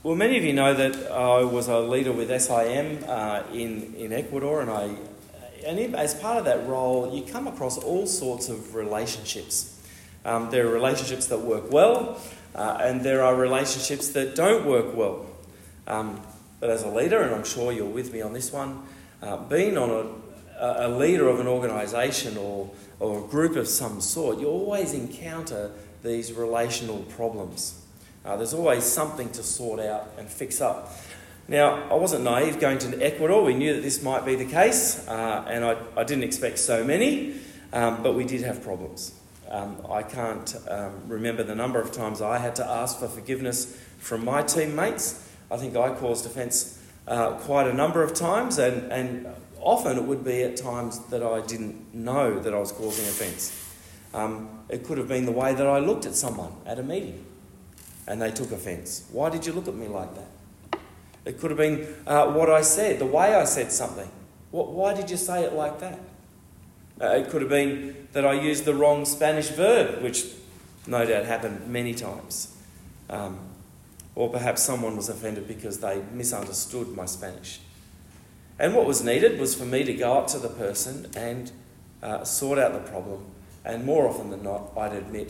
Well, many of you know that I was a leader with SIM in Ecuador, and as part of that role, you come across all sorts of relationships. There are relationships that work well, and there are relationships that don't work well. But as a leader, and I'm sure you're with me on this one, being on a leader of an organisation or a group of some sort, you always encounter these relational problems. There's always something to sort out and fix up. Now, I wasn't naive going to Ecuador. We knew that this might be the case, and I didn't expect so many, but we did have problems. I can't remember the number of times I had to ask for forgiveness from my teammates. I think I caused offence quite a number of times, and often it would be at times that I didn't know that I was causing offence. It could have been the way that I looked at someone at a meeting, and they took offence. Why did you look at me like that? It could have been what I said, the way I said something. Why did you say it like that? It could have been that I used the wrong Spanish verb, which no doubt happened many times. Or perhaps someone was offended because they misunderstood my Spanish. And what was needed was for me to go up to the person and sort out the problem. And more often than not, I'd admit,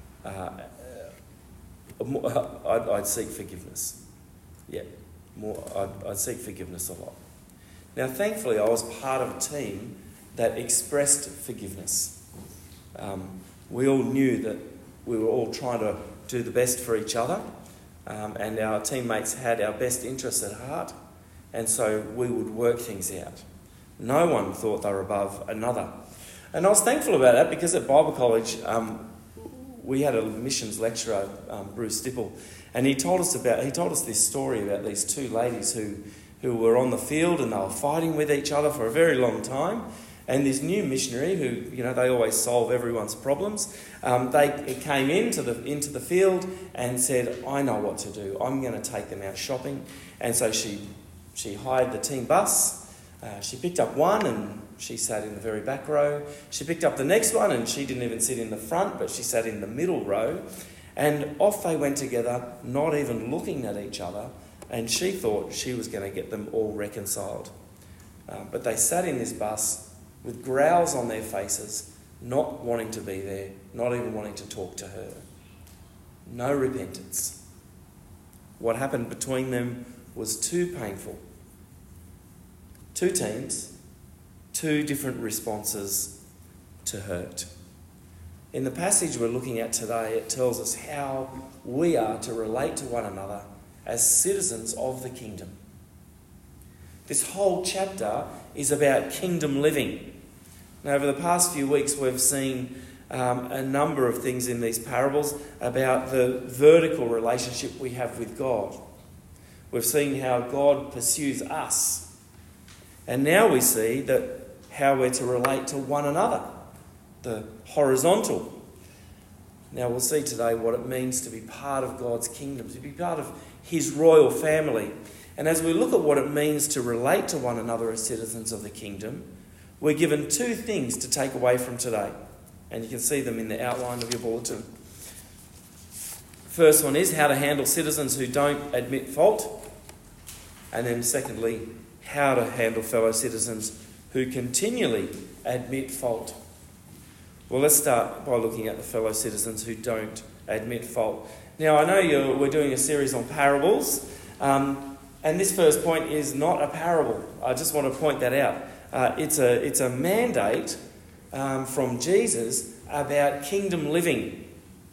I'd seek forgiveness. Yeah, I'd seek forgiveness a lot. Now, thankfully, I was part of a team that expressed forgiveness. We all knew that we were all trying to do the best for each other, and our teammates had our best interests at heart, and so we would work things out. No one thought they were above another. And I was thankful about that because at Bible College, we had a missions lecturer, Bruce Stipple, and he told us this story about these two ladies who were on the field and they were fighting with each other for a very long time. And this new missionary, who, they always solve everyone's problems, they came into the field and said, I know what to do. I'm going to take them out shopping. And so she hired the team bus. She picked up one and she sat in the very back row. She picked up the next one and she didn't even sit in the front, but she sat in the middle row. And off they went together, not even looking at each other. And she thought she was going to get them all reconciled. But they sat in this bus with growls on their faces, not wanting to be there, not even wanting to talk to her. No repentance. What happened between them was too painful. Two teams, two different responses to hurt. In the passage we're looking at today, it tells us how we are to relate to one another as citizens of the kingdom. This whole chapter is about kingdom living. Now, over the past few weeks, we've seen a number of things in these parables about the vertical relationship we have with God. We've seen how God pursues us. And now we see that how we're to relate to one another, the horizontal. Now, we'll see today what it means to be part of God's kingdom, to be part of his royal family. And as we look at what it means to relate to one another as citizens of the kingdom, we're given two things to take away from today. And you can see them in the outline of your bulletin. First one is how to handle citizens who don't admit fault. And then secondly, how to handle fellow citizens who continually admit fault. Well, let's start by looking at the fellow citizens who don't admit fault. Now, I know we're doing a series on parables, and this first point is not a parable. I just want to point that out. It's a mandate from Jesus about kingdom living.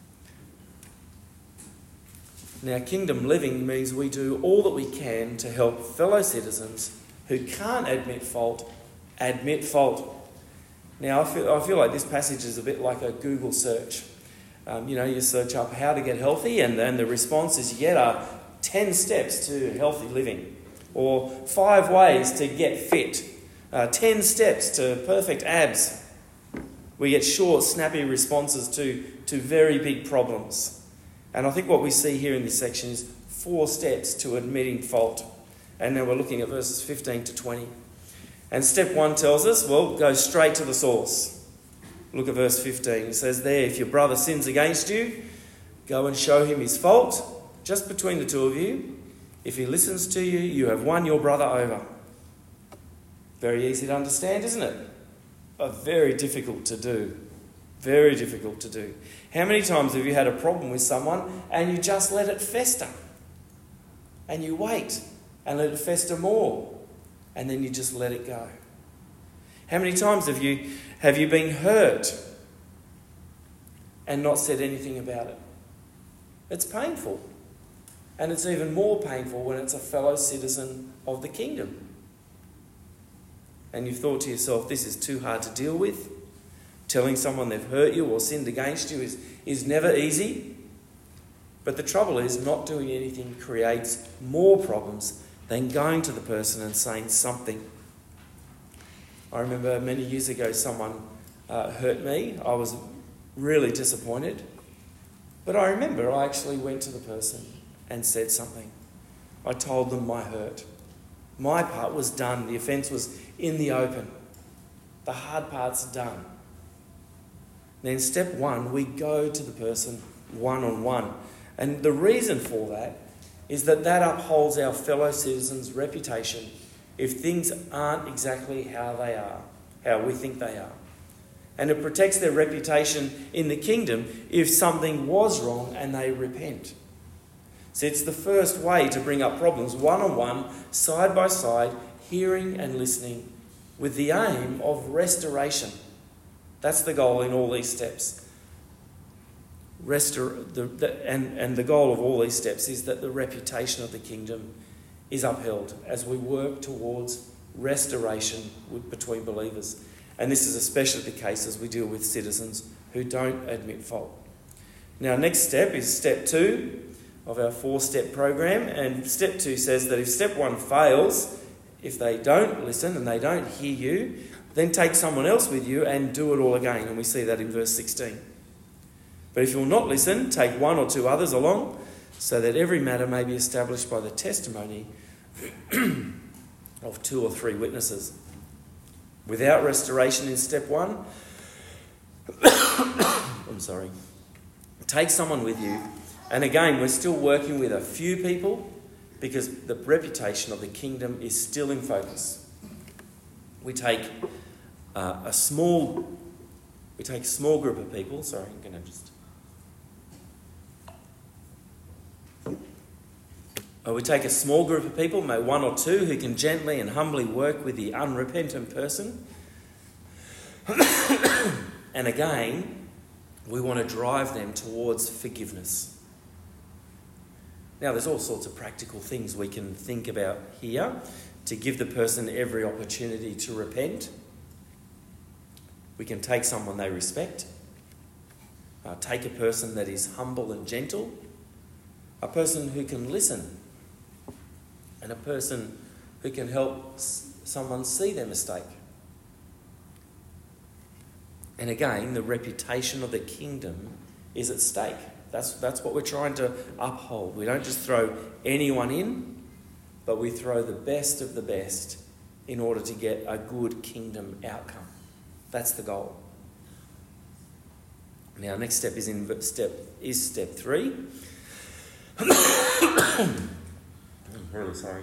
Now, kingdom living means we do all that we can to help fellow citizens who can't admit fault, admit fault. Now, I feel like this passage is a bit like a Google search. You search up how to get healthy, and then the responses you get are 10 steps to healthy living, or 5 ways to get fit, 10 steps to perfect abs. We get short, snappy responses to very big problems. And I think what we see here in this section is 4 steps to admitting fault. And now we're looking at verses 15 to 20. And step 1 tells us, go straight to the source. Look at verse 15. It says there, if your brother sins against you, go and show him his fault, just between the two of you. If he listens to you, you have won your brother over. Very easy to understand, isn't it? But very difficult to do. Very difficult to do. How many times have you had a problem with someone and you just let it fester? And you wait and let it fester more. And then you just let it go. How many times have you been hurt and not said anything about it? It's painful. And it's even more painful when it's a fellow citizen of the kingdom. And you've thought to yourself, this is too hard to deal with. Telling someone they've hurt you or sinned against you is never easy. But the trouble is, not doing anything creates more problems than going to the person and saying something. I remember many years ago someone hurt me. I was really disappointed. But I remember I actually went to the person and said something. I told them my hurt. My part was done. The offence was in the open. The hard part's done. Then step one, we go to the person one-on-one. And the reason for that is that upholds our fellow citizens' reputation if things aren't exactly how they are, how we think they are. And it protects their reputation in the kingdom if something was wrong and they repent. So it's the first way to bring up problems, one-on-one, side by side, hearing and listening, with the aim of restoration. That's the goal in all these steps. And the goal of all these steps is that the reputation of the kingdom is upheld as we work towards restoration between believers. And this is especially the case as we deal with citizens who don't admit fault. Now, next step is step 2 of our 4-step program. And step 2 says that if step 1 fails, if they don't listen and they don't hear you, then take someone else with you and do it all again. And we see that in verse 16. But if you'll not listen, take 1 or 2 others along, so that every matter may be established by the testimony of 2 or 3 witnesses. Without restoration in step 1, take someone with you. And again, we're still working with a few people because the reputation of the kingdom is still in focus. We take a small group of people. Sorry, I'm going to just... We take a small group of people, maybe 1 or 2, who can gently and humbly work with the unrepentant person. And again, we want to drive them towards forgiveness. Now, there's all sorts of practical things we can think about here to give the person every opportunity to repent. We can take someone they respect, take a person that is humble and gentle, a person who can listen, and a person who can help someone see their mistake. And again, the reputation of the kingdom is at stake. That's what we're trying to uphold. We don't just throw anyone in, but we throw the best of the best in order to get a good kingdom outcome. That's the goal. Now, next step is step 3. I'm really sorry.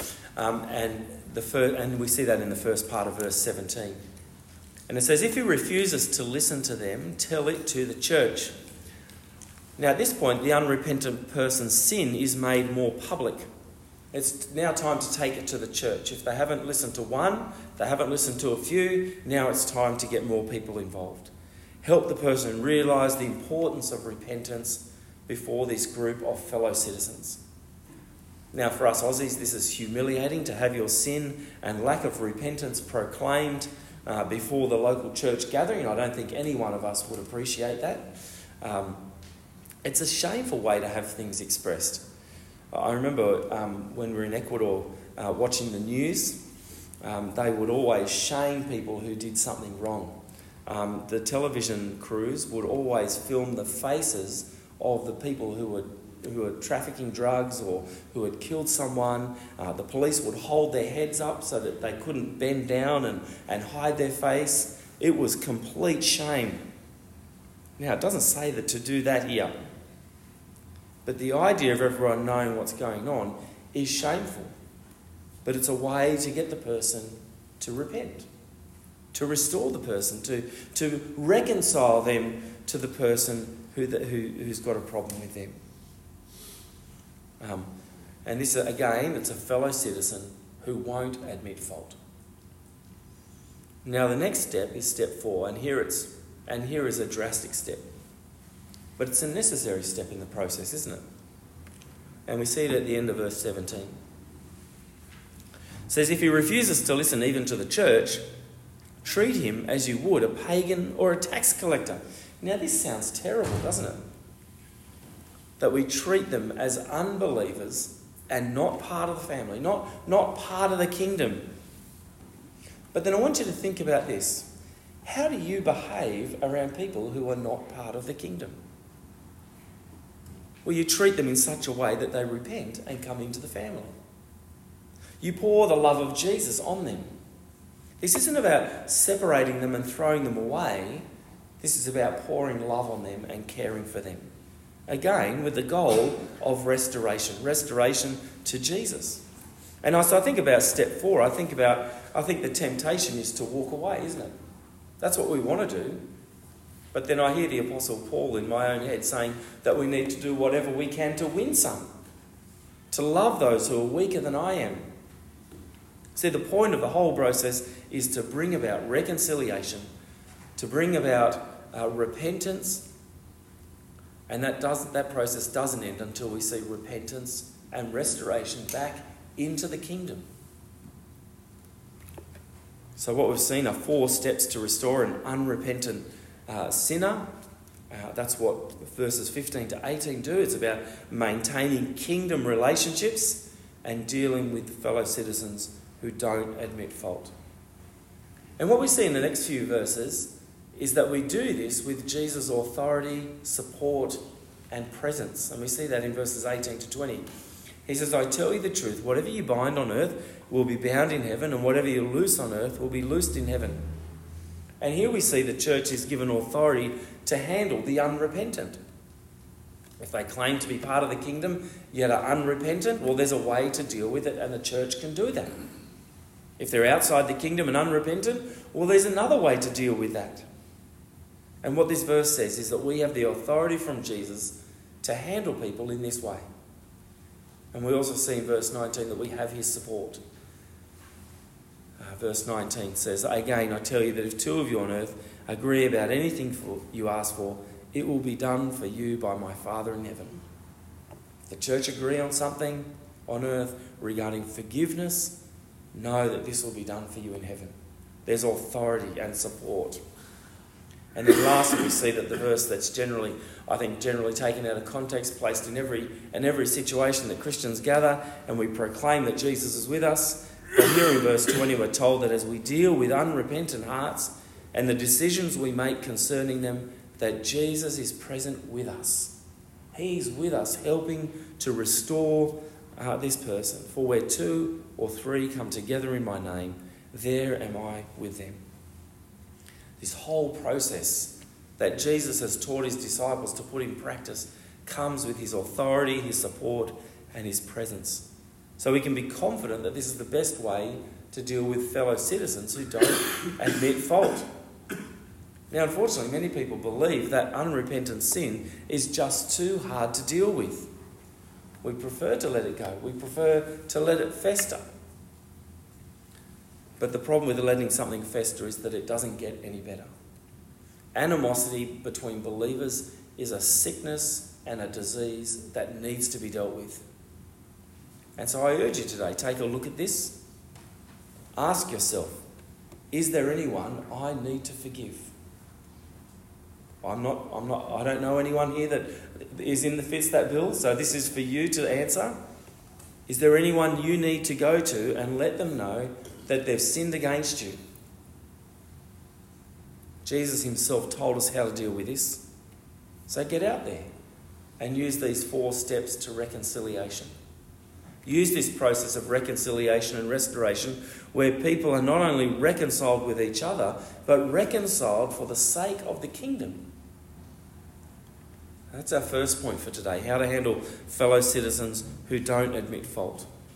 And we see that in the first part of verse 17. And it says, if he refuses to listen to them, tell it to the church. Now, at this point, the unrepentant person's sin is made more public. It's now time to take it to the church. If they haven't listened to one, they haven't listened to a few, now it's time to get more people involved. Help the person realise the importance of repentance before this group of fellow citizens. Now, for us Aussies, this is humiliating to have your sin and lack of repentance proclaimed before the local church gathering. I don't think any one of us would appreciate that. It's a shameful way to have things expressed. I remember when we were in Ecuador watching the news, they would always shame people who did something wrong. The television crews would always film the faces of the people who were trafficking drugs or who had killed someone. The police would hold their heads up so that they couldn't bend down and hide their face. It was complete shame. Now, it doesn't say that to do that here. But the idea of everyone knowing what's going on is shameful. But it's a way to get the person to repent, to restore the person, to reconcile them to the person who's got a problem with them. And this, again, it's a fellow citizen who won't admit fault. Now the next step is step 4, and here is a drastic step. But it's a necessary step in the process, isn't it? And we see it at the end of verse 17. It says, if he refuses to listen even to the church, treat him as you would a pagan or a tax collector. Now this sounds terrible, doesn't it? That we treat them as unbelievers and not part of the family, not part of the kingdom. But then I want you to think about this. How do you behave around people who are not part of the kingdom? Well, you treat them in such a way that they repent and come into the family. You pour the love of Jesus on them. This isn't about separating them and throwing them away. This is about pouring love on them and caring for them. Again, with the goal of restoration to Jesus. And so I think about step 4. I think the temptation is to walk away, isn't it? That's what we want to do. But then I hear the Apostle Paul in my own head saying that we need to do whatever we can to win some, to love those who are weaker than I am. See, the point of the whole process is to bring about reconciliation, to bring about repentance, and that process doesn't end until we see repentance and restoration back into the kingdom. So what we've seen are 4 steps to restore an unrepentant sinner. That's what verses 15 to 18 do. It's about maintaining kingdom relationships and dealing with fellow citizens who don't admit fault. And what we see in the next few verses is that we do this with Jesus' authority, support, and presence. And we see that in verses 18 to 20. He says, I tell you the truth, whatever you bind on earth will be bound in heaven, and whatever you loose on earth will be loosed in heaven. And here we see the church is given authority to handle the unrepentant. If they claim to be part of the kingdom, yet are unrepentant, well, there's a way to deal with it, and the church can do that. If they're outside the kingdom and unrepentant, well, there's another way to deal with that. And what this verse says is that we have the authority from Jesus to handle people in this way. And we also see in verse 19 that we have his support. Verse 19 says, again, I tell you that if 2 of you on earth agree about anything you ask for, it will be done for you by my Father in heaven. If the church agree on something on earth regarding forgiveness, know that this will be done for you in heaven. There's authority and support. And then lastly, we see that the verse that's generally taken out of context, placed in every situation that Christians gather, and we proclaim that Jesus is with us. But here in verse 20, we're told that as we deal with unrepentant hearts and the decisions we make concerning them, that Jesus is present with us. He's with us, helping to restore this person. For where 2 or 3 come together in my name, there am I with them. This whole process that Jesus has taught his disciples to put in practice comes with his authority, his support, and his presence. So we can be confident that this is the best way to deal with fellow citizens who don't admit fault. Now, unfortunately, many people believe that unrepentant sin is just too hard to deal with. We prefer to let it go. We prefer to let it fester. But the problem with letting something fester is that it doesn't get any better. Animosity between believers is a sickness and a disease that needs to be dealt with. And so I urge you today, take a look at this. Ask yourself, is there anyone I need to forgive? I don't know anyone here that fits that bill, so this is for you to answer. Is there anyone you need to go to and let them know that they've sinned against you? Jesus himself told us how to deal with this. So get out there and use these 4 steps to reconciliation. Use this process of reconciliation and restoration where people are not only reconciled with each other, but reconciled for the sake of the kingdom. That's our first point for today, how to handle fellow citizens who don't admit fault.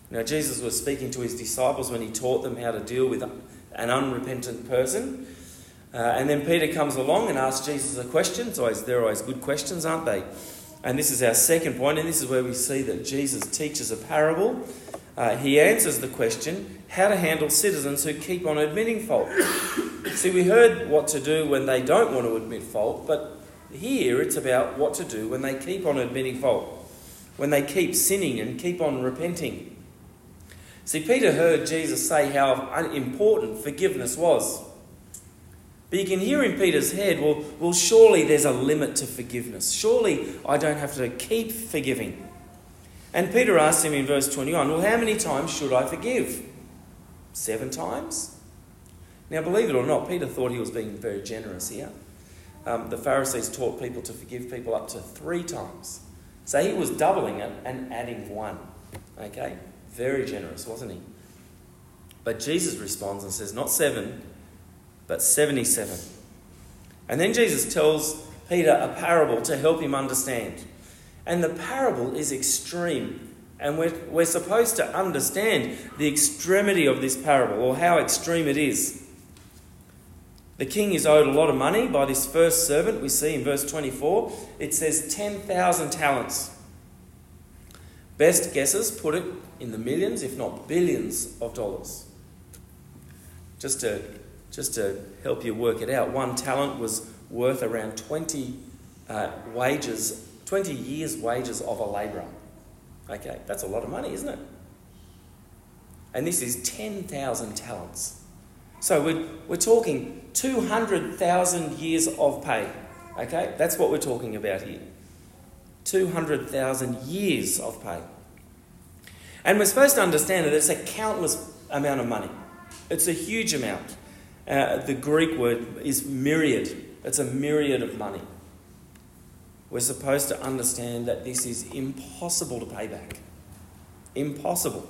Now, Jesus was speaking to his disciples when he taught them how to deal with an unrepentant person. And then Peter comes along and asks Jesus a question. They're always good questions, aren't they? And this is our second point, and this is where we see that Jesus teaches a parable. He answers the question, how to handle citizens who keep on admitting fault. See, we heard what to do when they don't want to admit fault, but here it's about what to do when they keep on admitting fault, when they keep sinning and keep on repenting. See, Peter heard Jesus say how important forgiveness was. But you can hear in Peter's head, well, surely there's a limit to forgiveness. Surely I don't have to keep forgiving. And Peter asked him in verse 21, well, how many times should I forgive? 7 times? Now, believe it or not, Peter thought he was being very generous here. The Pharisees taught people to forgive people up to 3 times. So he was doubling it and adding 1. Okay? Very generous, wasn't he? But Jesus responds and says, not 7, but 77. And then Jesus tells Peter a parable to help him understand. And the parable is extreme. And we're supposed to understand the extremity of this parable, or how extreme it is. The king is owed a lot of money by this first servant. We see in verse 24, it says 10,000 talents. Best guesses put it in the millions, if not billions of dollars. Just to help you work it out, 1 talent was worth around 20 years' wages of a labourer. Okay, that's a lot of money, isn't it? And this is 10,000 talents. So we're talking 200,000 years of pay. Okay, that's what we're talking about here. 200,000 years of pay. And we're supposed to understand that it's a countless amount of money. It's a huge amount. The Greek word is myriad. It's a myriad of money. We're supposed to understand that this is impossible to pay back. Impossible.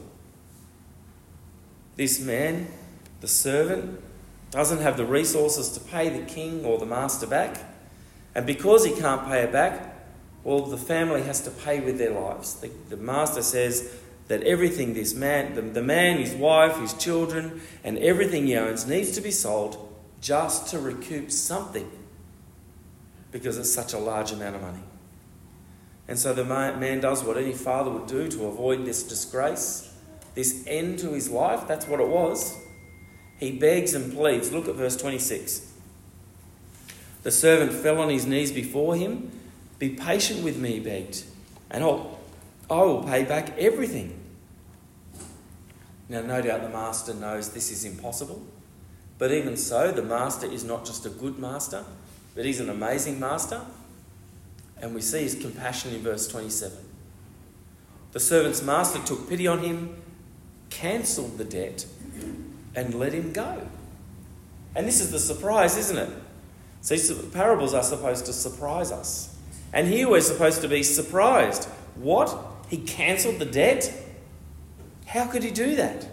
This man, the servant, doesn't have the resources to pay the king or the master back. And because he can't pay it back, well, the family has to pay with their lives. The master says that everything this man, the man, his wife, his children, and everything he owns needs to be sold just to recoup something, because it's such a large amount of money. And so the man does what any father would do to avoid this disgrace, this end to his life. That's what it was. He begs and pleads. Look at verse 26. The servant fell on his knees before him. Be patient with me, he begged, and I will pay back everything. Now, no doubt the master knows this is impossible. But even so, the master is not just a good master, but he's an amazing master. And we see his compassion in verse 27. The servant's master took pity on him, cancelled the debt, and let him go. And this is the surprise, isn't it? See, parables are supposed to surprise us. And here we're supposed to be surprised. What? He cancelled the debt? How could he do that?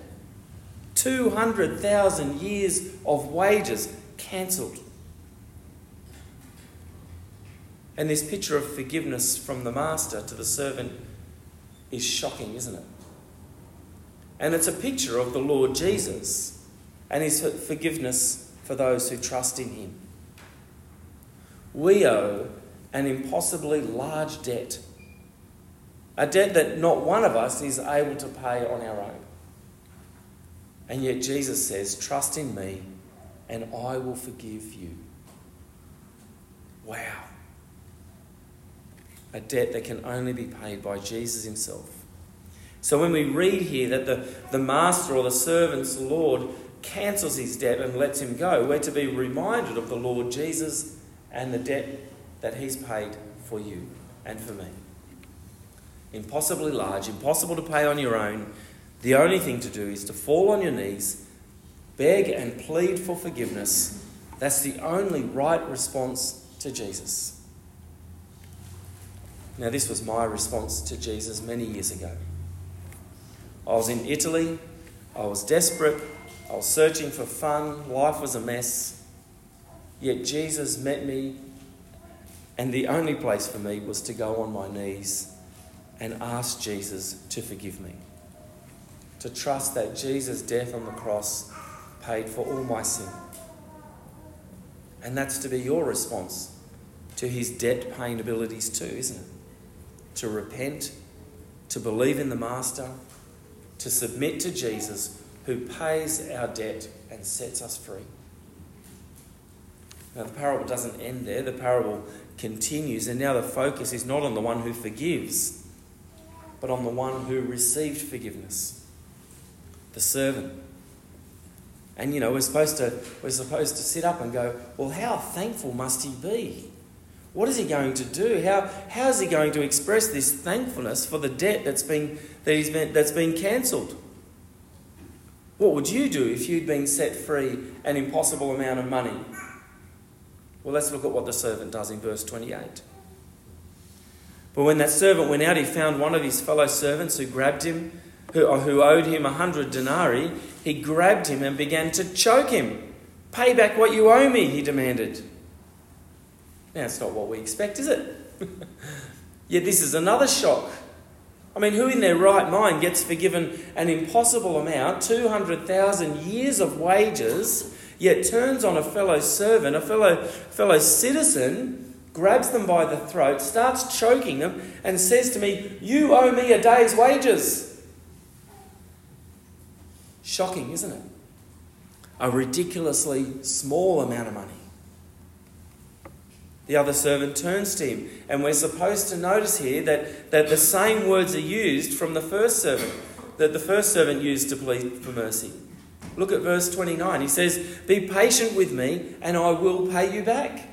200,000 years of wages cancelled. And this picture of forgiveness from the master to the servant is shocking, isn't it? And it's a picture of the Lord Jesus and his forgiveness for those who trust in him. We owe an impossibly large debt. A debt that not one of us is able to pay on our own. And yet Jesus says, trust in me and I will forgive you. Wow. A debt that can only be paid by Jesus himself. So when we read here that the master or the servant's Lord cancels his debt and lets him go, we're to be reminded of the Lord Jesus and the debt that he's paid for you and for me. Impossibly large, impossible to pay on your own. The only thing to do is to fall on your knees, beg and plead for forgiveness. That's the only right response to Jesus. Now, this was my response to Jesus many years ago. I was in Italy. I was desperate. I was searching for fun. Life was a mess. Yet Jesus met me, and the only place for me was to go on my knees and ask Jesus to forgive me. to trust that Jesus' death on the cross paid for all my sin. And that's to be your response to his debt-paying abilities too, isn't it? To repent, to believe in the Master, to submit to Jesus, who pays our debt and sets us free. Now, the parable doesn't end there. The parable continues, and now the focus is not on the one who forgives, but on the one who received forgiveness, the servant. And, we're supposed to sit up and go, well, how thankful must he be? What is he going to do? How is he going to express this thankfulness for the debt that's been cancelled? What would you do if you'd been set free an impossible amount of money? Well, let's look at what the servant does in verse 28. But when that servant went out, he found one of his fellow servants who grabbed him, who owed him 100 denarii. He grabbed him and began to choke him. "Pay back what you owe me," he demanded. Now, it's not what we expect, is it? Yet this is another shock. I mean, who in their right mind gets forgiven an impossible amount, 200,000 years of wages, yet turns on a fellow servant, a fellow citizen, grabs them by the throat, starts choking them, and says to me, "You owe me a day's wages"? Shocking, isn't it? A ridiculously small amount of money. The other servant turns to him, and we're supposed to notice here that the same words are used from the first servant, that the first servant used to plead for mercy. Look at verse 29. He says, "Be patient with me, and I will pay you back."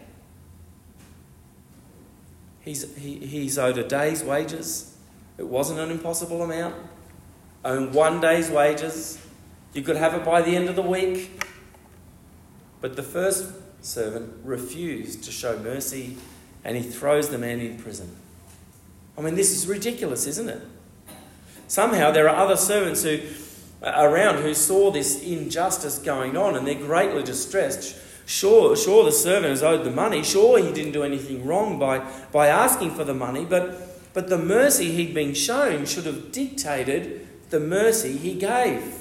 He's owed a day's wages. It wasn't an impossible amount. Owned 1 day's wages. You could have it by the end of the week. But the first servant refused to show mercy, and he throws the man in prison. I mean, this is ridiculous, isn't it? Somehow there are other servants around who saw this injustice going on, and they're greatly distressed. Sure, the servant is owed the money. Sure, he didn't do anything wrong by asking for the money, but the mercy he'd been shown should have dictated the mercy he gave.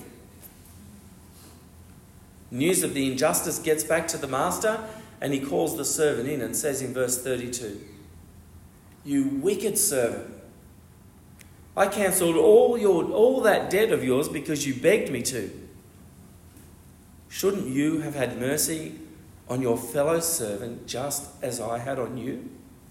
News of the injustice gets back to the master, and he calls the servant in and says in verse 32, "You wicked servant, I cancelled all that debt of yours because you begged me to. Shouldn't you have had mercy on your fellow servant just as I had on you?"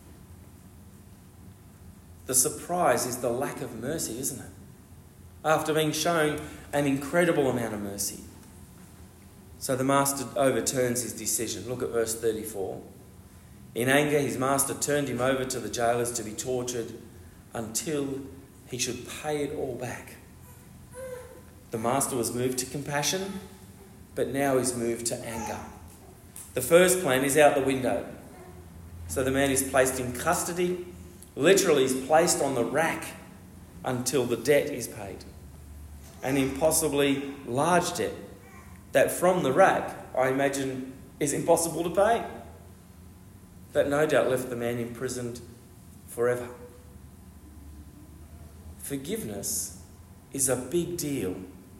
The surprise is the lack of mercy, isn't it? After being shown an incredible amount of mercy. So the master overturns his decision. Look at verse 34. In anger, his master turned him over to the jailers to be tortured until he should pay it all back. The master was moved to compassion, but now he's moved to anger. The first plan is out the window. So the man is placed in custody. Literally, he's placed on the rack until the debt is paid. An impossibly large debt that from the rack, I imagine, is impossible to pay. That no doubt left the man imprisoned forever. Forgiveness is a big deal.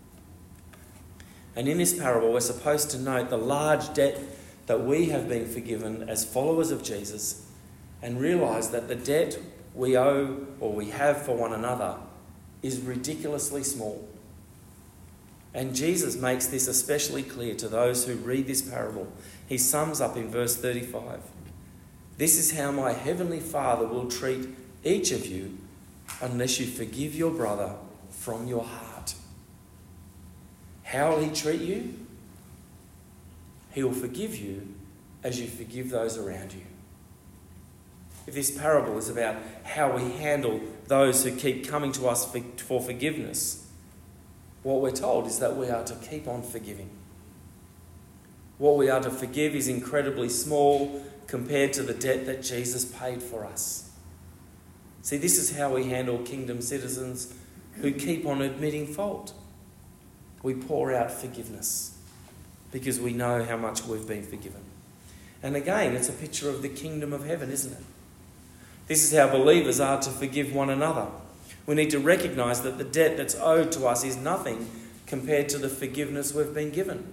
And in this parable, we're supposed to note the large debt that we have been forgiven as followers of Jesus, and realise that the debt we owe or we have for one another is ridiculously small. And Jesus makes this especially clear to those who read this parable. He sums up in verse 35. "This is how my heavenly Father will treat each of you unless you forgive your brother from your heart." How will he treat you? He will forgive you as you forgive those around you. If this parable is about how we handle those who keep coming to us for forgiveness, what we're told is that we are to keep on forgiving. What we are to forgive is incredibly small compared to the debt that Jesus paid for us. See, this is how we handle kingdom citizens who keep on admitting fault. We pour out forgiveness because we know how much we've been forgiven. And again, it's a picture of the kingdom of heaven, isn't it? This is how believers are to forgive one another. We need to recognise that the debt that's owed to us is nothing compared to the forgiveness we've been given.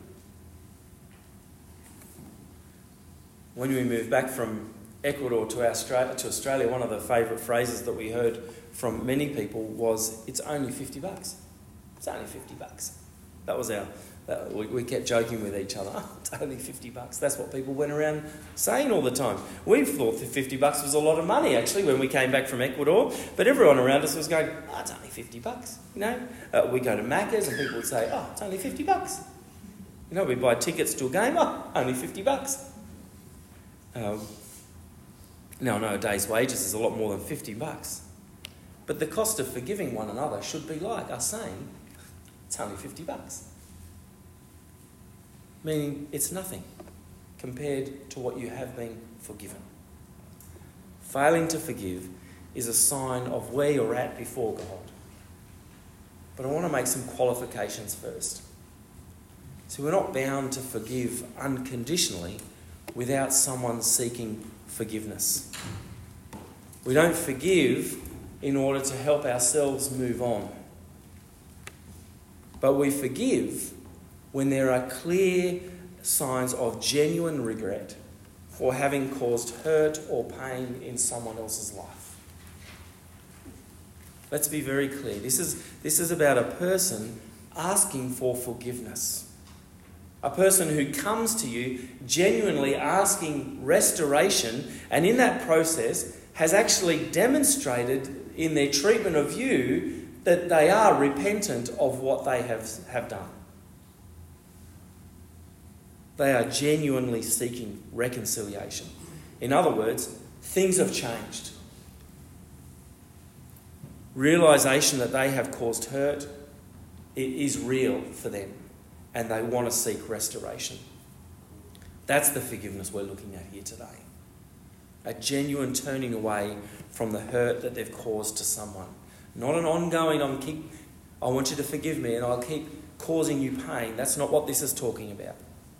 When we moved back from Ecuador to Australia, one of the favourite phrases that we heard from many people was, "It's only $50. It's only $50. That was we kept joking with each other, "Oh, it's only $50. That's what people went around saying all the time. We thought that $50 was a lot of money, actually, when we came back from Ecuador. But everyone around us was going, "Oh, it's only $50. You know, we go to Macca's and people would say, "Oh, it's only $50. You know, we buy tickets to a game, "Oh, only $50. Now, I know a day's wages is a lot more than $50. But the cost of forgiving one another should be like us saying, "It's only $50. Meaning it's nothing compared to what you have been forgiven. Failing to forgive is a sign of where you're at before God. But I want to make some qualifications first. So we're not bound to forgive unconditionally without someone seeking forgiveness. We don't forgive in order to help ourselves move on. But we forgive when there are clear signs of genuine regret for having caused hurt or pain in someone else's life. Let's be very clear. This is about a person asking for forgiveness. A person who comes to you genuinely asking restoration, and in that process has actually demonstrated in their treatment of you that they are repentant of what they have done. They are genuinely seeking reconciliation. In other words, things have changed. Realisation that they have caused hurt, it is real for them, and they want to seek restoration. That's the forgiveness we're looking at here today. A genuine turning away from the hurt that they've caused to someone. Not an ongoing, I want you to forgive me and I'll keep causing you pain. That's not what this is talking about.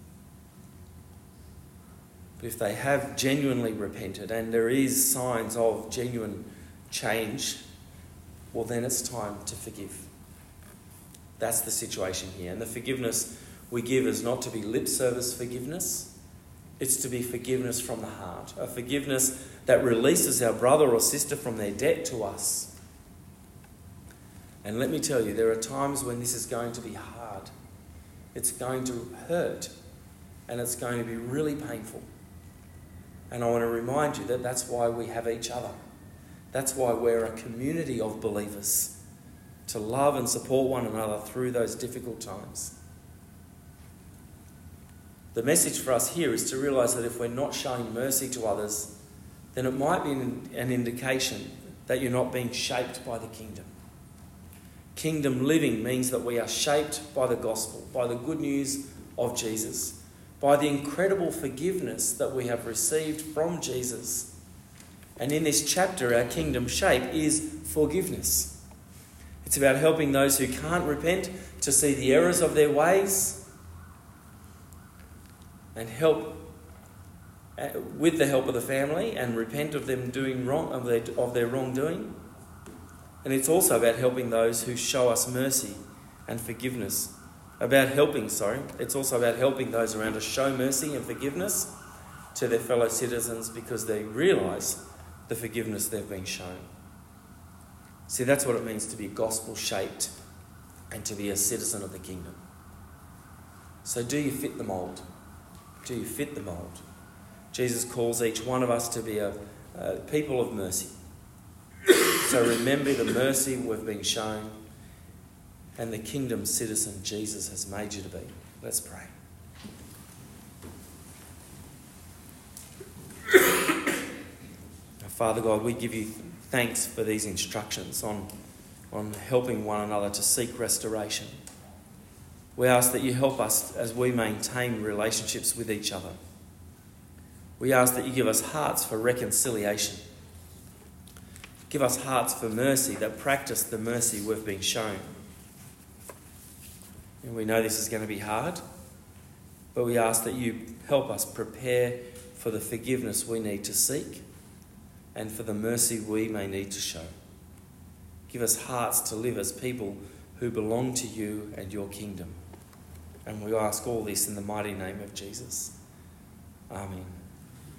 But if they have genuinely repented and there is signs of genuine change, well then it's time to forgive. That's the situation here. And the forgiveness we give is not to be lip service forgiveness. It's to be forgiveness from the heart. A forgiveness that releases our brother or sister from their debt to us. And let me tell you, there are times when this is going to be hard. It's going to hurt. And it's going to be really painful. And I want to remind you that that's why we have each other. That's why we're a community of believers, to love and support one another through those difficult times. The message for us here is to realise that if we're not showing mercy to others, then it might be an indication that you're not being shaped by the kingdom. Kingdom living means that we are shaped by the gospel, by the good news of Jesus, by the incredible forgiveness that we have received from Jesus. And in this chapter, our kingdom shape is forgiveness. It's about helping those who can't repent to see the errors of their ways and help with the help of the family and repent of them doing wrong, of their wrongdoing. And it's also about helping those who show us mercy and forgiveness. It's also about helping those around us show mercy and forgiveness to their fellow citizens because they realise the forgiveness they've been shown. See, that's what it means to be gospel-shaped and to be a citizen of the kingdom. So do you fit the mould? Do you fit the mould? Jesus calls each one of us to be a people of mercy. So remember the mercy we've been shown and the kingdom citizen Jesus has made you to be. Let's pray. Father God, we give you thanks for these instructions on helping one another to seek restoration. We ask that you help us as we maintain relationships with each other. We ask that you give us hearts for reconciliation. Give us hearts for mercy that practice the mercy we've been shown. And we know this is going to be hard, but we ask that you help us prepare for the forgiveness we need to seek and for the mercy we may need to show. Give us hearts to live as people who belong to you and your kingdom. And we ask all this in the mighty name of Jesus. Amen.